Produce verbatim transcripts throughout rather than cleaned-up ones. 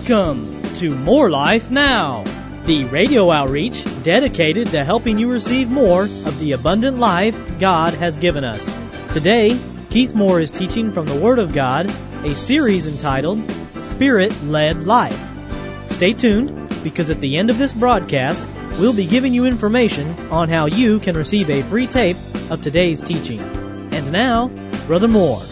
Welcome to More Life Now, the radio outreach dedicated to helping you receive more of the abundant life God has given us. Today, Keith Moore is teaching from the Word of God, a series entitled Spirit-Led Life. Stay tuned, because at the end of this broadcast, we'll be giving you information on how you can receive a free tape of today's teaching. And now, Brother Moore.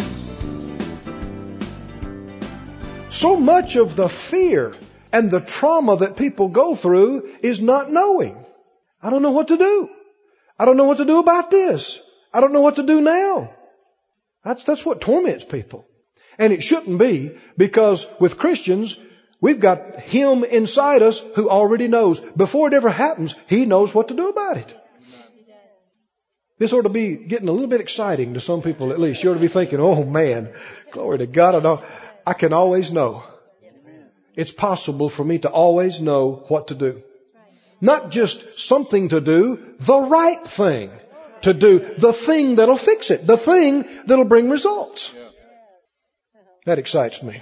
So much of the fear and the trauma that people go through is not knowing. I don't know what to do. I don't know what to do about this. I don't know what to do now. That's, that's what torments people. And it shouldn't be, because with Christians, we've got Him inside us who already knows. Before it ever happens, He knows what to do about it. This ought to be getting a little bit exciting to some people at least. You ought to be thinking, oh man, glory to God, I know. I can always know. It's possible for me to always know what to do. Not just something to do, the right thing to do. The thing that'll fix it. The thing that'll bring results. That excites me.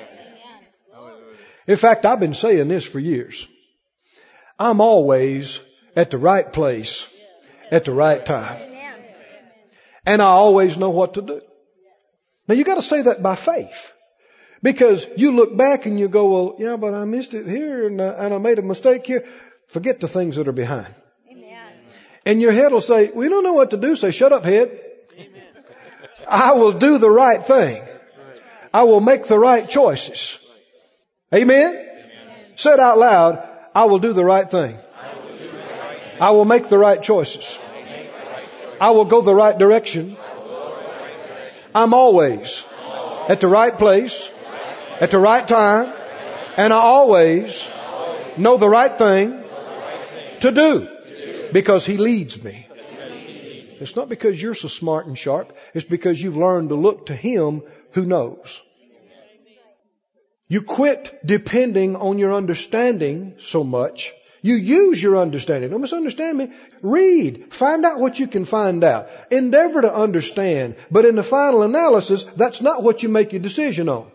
In fact, I've been saying this for years. I'm always at the right place at the right time. And I always know what to do. Now you got to say that by faith. Because you look back and you go, well, yeah, but I missed it here and, uh, and I made a mistake here. Forget the things that are behind. Amen. And your head will say, we don't know what to do. Say, shut up, head. Amen. I will do the right thing. I will make the right choices. Amen? Amen. Say it out loud. I will do the right thing. I will, do the right thing. I will make the right choices. I will, make the right choices. I will go the right direction. I will go the right direction. I'm always at the right place at the right time, and I always know the right thing to do, because He leads me. It's not because you're so smart and sharp. It's because you've learned to look to Him who knows. You quit depending on your understanding so much. You use your understanding. Don't misunderstand me. Read. Find out what you can find out. Endeavor to understand. But in the final analysis, that's not what you make your decision on.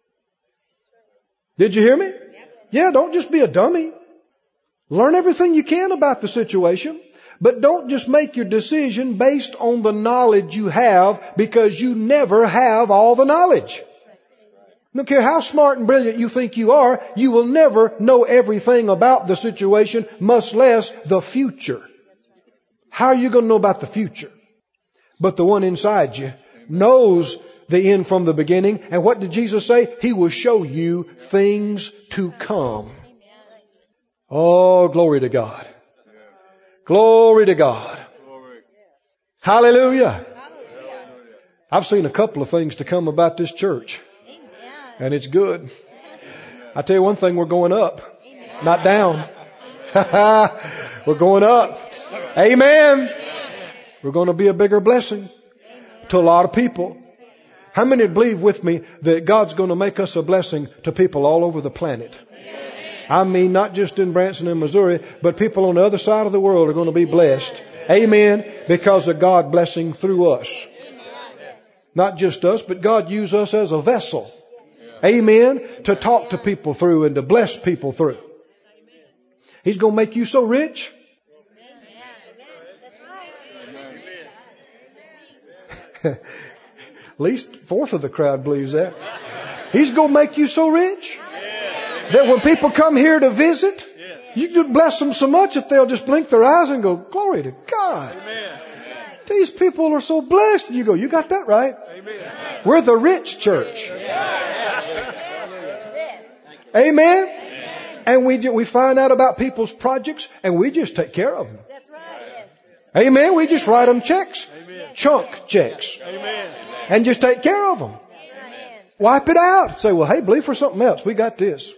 Did you hear me? Yeah, don't just be a dummy. Learn everything you can about the situation, but don't just make your decision based on the knowledge you have, because you never have all the knowledge. Don't care how smart and brilliant you think you are, you will never know everything about the situation, much less the future. How are you going to know about the future? But the one inside you knows the end from the beginning. And what did Jesus say? He will show you things to come. Oh, glory to God. Glory to God. Hallelujah. I've seen a couple of things to come about this church. And it's good. I tell you one thing, we're going up, not down. We're going up. Amen. We're going to be a bigger blessing to a lot of people. How many believe with me that God's going to make us a blessing to people all over the planet? I mean, not just in Branson and Missouri, but people on the other side of the world are going to be blessed. Amen. Because of God blessing through us. Not just us, but God used us as a vessel. Amen. To talk to people through and to bless people through. He's going to make you so rich. At least fourth of the crowd believes that. He's going to make you so rich that when people come here to visit, you can bless them so much that they'll just blink their eyes and go, glory to God. These people are so blessed. And you go, you got that right. We're the rich church. Amen. And we we find out about people's projects and we just take care of them. Amen. We just write them checks. Chunk checks. And just take care of them. Wipe it out. Say, well, hey, believe for something else. We got this.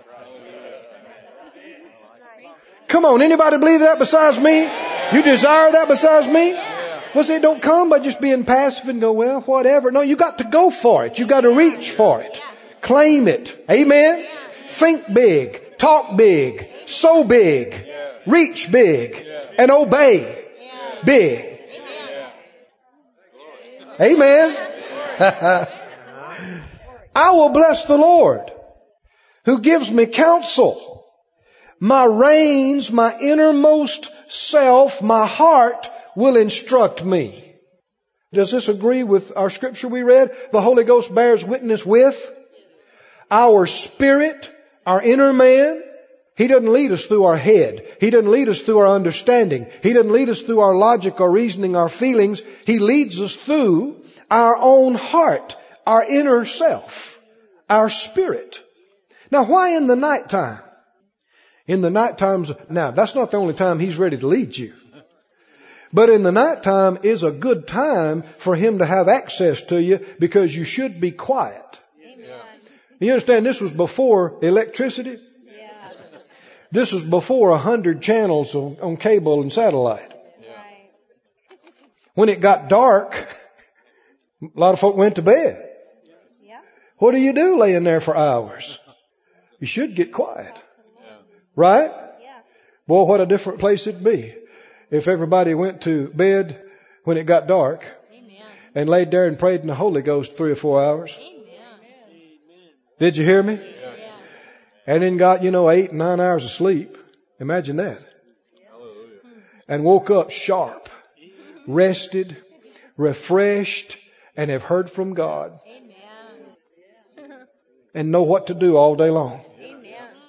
Come on, anybody believe that besides me? You desire that besides me? Well, see, it don't come by just being passive and go, well, whatever. No, you got to go for it. You got to reach for it. Claim it. Amen. Think big. Talk big. Sow big. Reach big. And obey big. Amen. I will bless the Lord who gives me counsel. My reins, my innermost self, my heart will instruct me. Does this agree with our scripture we read? The Holy Ghost bears witness with our spirit, our inner man. He doesn't lead us through our head. He doesn't lead us through our understanding. He doesn't lead us through our logic, our reasoning, our feelings. He leads us through our own heart, our inner self, our spirit. Now, why in the nighttime? In the night times, now that's not the only time He's ready to lead you. But in the nighttime is a good time for Him to have access to you because you should be quiet. Amen. You understand this was before electricity? Yeah. This was before a hundred channels on, on cable and satellite. Yeah. When it got dark, a lot of folk went to bed. Yeah. What do you do laying there for hours? You should get quiet. Right? Yeah. Boy, what a different place it'd be if everybody went to bed when it got dark. Amen. And laid there and prayed in the Holy Ghost three or four hours. Amen. Did you hear me? Yeah. And then got, you know, eight, nine hours of sleep. Imagine that. Yeah. And woke up sharp, rested, refreshed, and have heard from God. Amen. And know what to do all day long. Amen.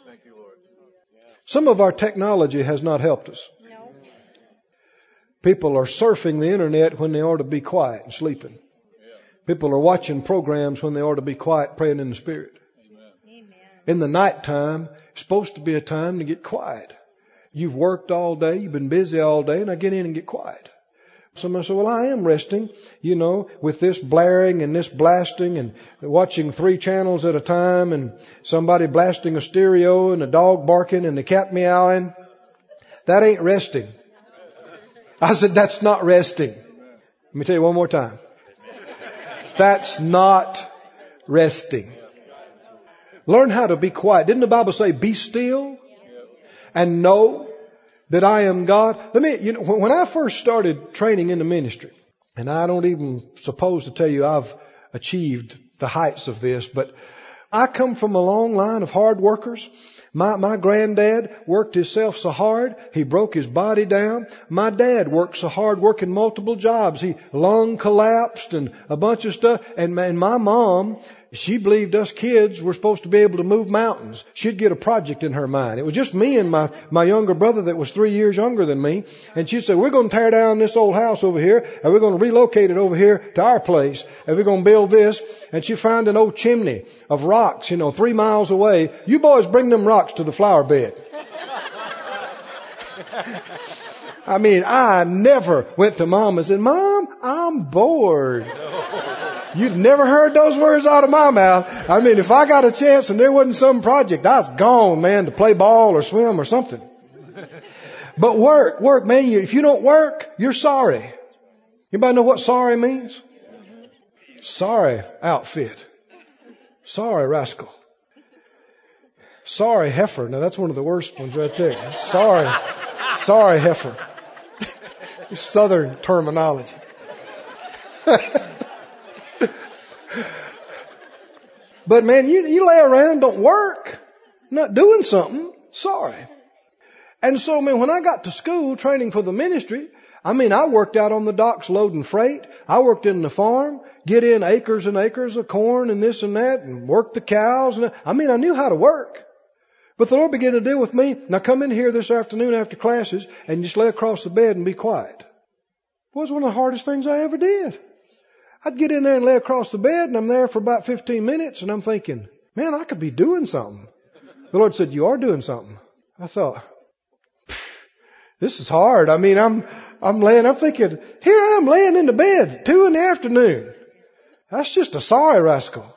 Some of our technology has not helped us. No. People are surfing the internet when they ought to be quiet and sleeping. Yeah. People are watching programs when they ought to be quiet, praying in the Spirit. Amen. In the nighttime, it's supposed to be a time to get quiet. You've worked all day, you've been busy all day, and I get in and get quiet. Somebody said, well, I am resting, you know, with this blaring and this blasting and watching three channels at a time and somebody blasting a stereo and a dog barking and the cat meowing. That ain't resting. I said, that's not resting. Let me tell you one more time. That's not resting. Learn how to be quiet. Didn't the Bible say, be still and know that I am God? Let me, you know, when I first started training in the ministry, and I don't even suppose to tell you I've achieved the heights of this, but I come from a long line of hard workers. My, my granddad worked himself so hard, he broke his body down. My dad worked so hard working multiple jobs. He lung collapsed and a bunch of stuff. And my, and my mom, she believed us kids were supposed to be able to move mountains. She'd get a project in her mind. It was just me and my, my younger brother that was three years younger than me. And she'd say, we're going to tear down this old house over here and we're going to relocate it over here to our place and we're going to build this. And she'd find an old chimney of rocks, you know, three miles away. You boys bring them rocks to the flower bed. I mean, I never went to Mom and said, Mom, I'm bored. You'd never heard those words out of my mouth. I mean, if I got a chance and there wasn't some project, I was gone, man, to play ball or swim or something. But work, work, man, you, if you don't work, you're sorry. Anybody know what sorry means? Sorry outfit. Sorry rascal. Sorry heifer. Now that's one of the worst ones right there. Sorry. Sorry heifer. Southern terminology. But man, you, you lay around, don't work, not doing something, sorry. And so, man, when I got to school training for the ministry, I mean, I worked out on the docks loading freight. I worked in the farm, get in acres and acres of corn and this and that and work the cows. And I mean, I knew how to work. But the Lord began to deal with me. Now come in here this afternoon after classes and just lay across the bed and be quiet. It was one of the hardest things I ever did. I'd get in there and lay across the bed and I'm there for about fifteen minutes and I'm thinking, man, I could be doing something. The Lord said, you are doing something. I thought, this is hard. I mean, I'm, I'm laying, I'm thinking, here I am laying in the bed, two in the afternoon. That's just a sorry rascal.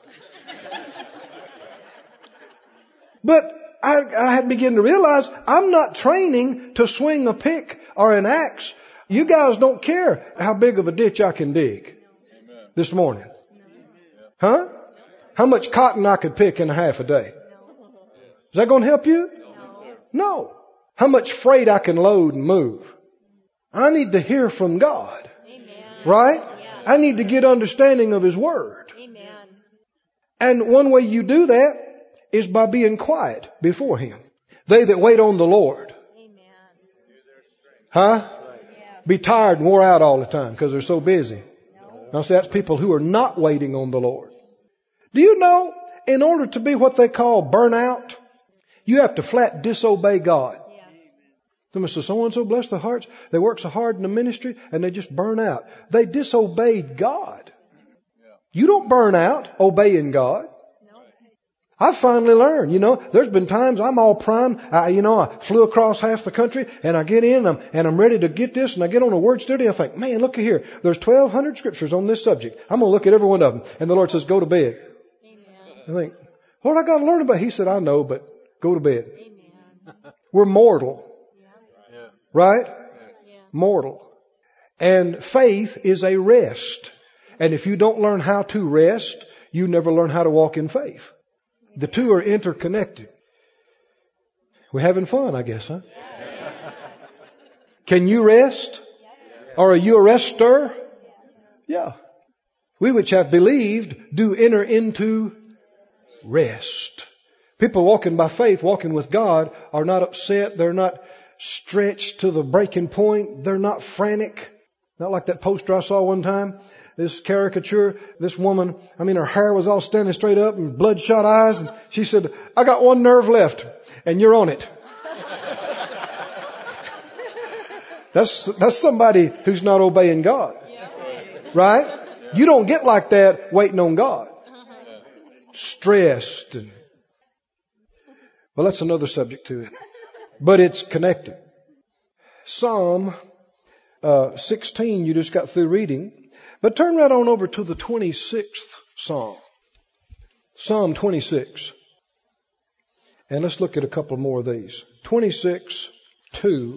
But I, I had begun to realize I'm not training to swing a pick or an axe. You guys don't care how big of a ditch I can dig this morning. Huh? How much cotton I could pick in a half a day. Is that going to help you? No. How much freight I can load and move. I need to hear from God. Right? I need to get understanding of His Word. And one way you do that is by being quiet before Him. They that wait on the Lord. Huh? Be tired and wore out all the time because they're so busy. Now see, that's people who are not waiting on the Lord. Do you know, in order to be what they call burnout, you have to flat disobey God. Somebody says, so-and-so, bless their hearts, they work so hard in the ministry and they just burn out. They disobeyed God. You don't burn out obeying God. I've finally learned, you know, there's been times I'm all primed. I, you know, I flew across half the country and I get in and I'm, and I'm ready to get this and I get on a word study. I think, man, look at here. There's twelve hundred scriptures on this subject. I'm going to look at every one of them. And the Lord says, go to bed. Amen. I think, Lord, I got to learn about it. He said, I know, but go to bed. Amen. We're mortal. Yeah. Right? Yeah. Mortal. And faith is a rest. And if you don't learn how to rest, you never learn how to walk in faith. The two are interconnected. We're having fun, I guess, huh? Can you rest? Or are you a rester? Yeah. We which have believed do enter into rest. People walking by faith, walking with God, are not upset. They're not stretched to the breaking point. They're not frantic. Not like that poster I saw one time. This caricature, this woman, I mean, her hair was all standing straight up and bloodshot eyes. And she said, I got one nerve left and you're on it. That's, that's somebody who's not obeying God. Right? You don't get like that waiting on God. Stressed. And, well, that's another subject to it. But it's connected. Psalm uh, sixteen, you just got through reading. But turn right on over to the twenty-sixth Psalm. Psalm twenty-six. And let's look at a couple more of these. twenty-six, two.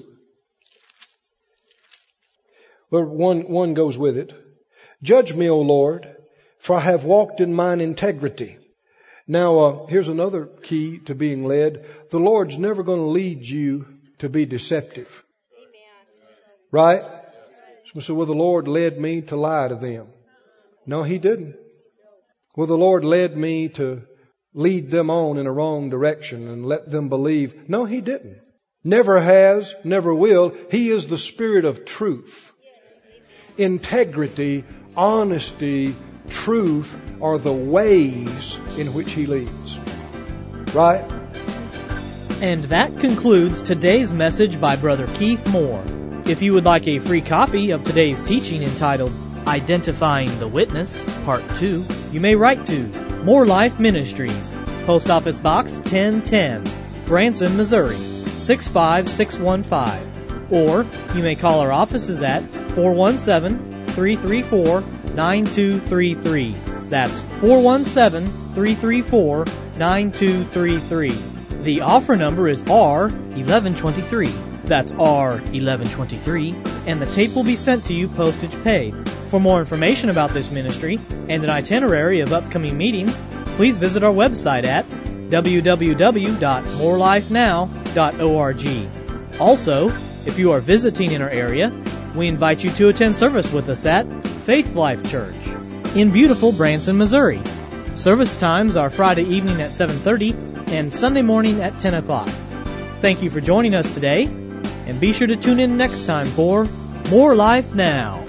Well, one, one goes with it. Judge me, O Lord, for I have walked in mine integrity. Now, uh, here's another key to being led. The Lord's never going to lead you to be deceptive. Right? So, well, the Lord led me to lie to them. No, He didn't. Well, the Lord led me to lead them on in a wrong direction and let them believe. No, He didn't. Never has, never will. He is the Spirit of truth. Integrity, honesty, truth are the ways in which He leads. Right? And that concludes today's message by Brother Keith Moore. If you would like a free copy of today's teaching entitled Identifying the Witness, Part two, you may write to More Life Ministries, Post Office Box ten ten, Branson, Missouri, six five six one five. Or you may call our offices at four one seven, three three four, nine two three three. That's four one seven, three three four, nine two three three. The offer number is R eleven twenty-three. That's R eleven twenty-three, and the tape will be sent to you postage paid. For more information about this ministry and an itinerary of upcoming meetings, please visit our website at w w w dot more life now dot org. Also, if you are visiting in our area, we invite you to attend service with us at Faith Life Church in beautiful Branson, Missouri. Service times are Friday evening at seven thirty and Sunday morning at ten o'clock. Thank you for joining us today. And be sure to tune in next time for More Life Now.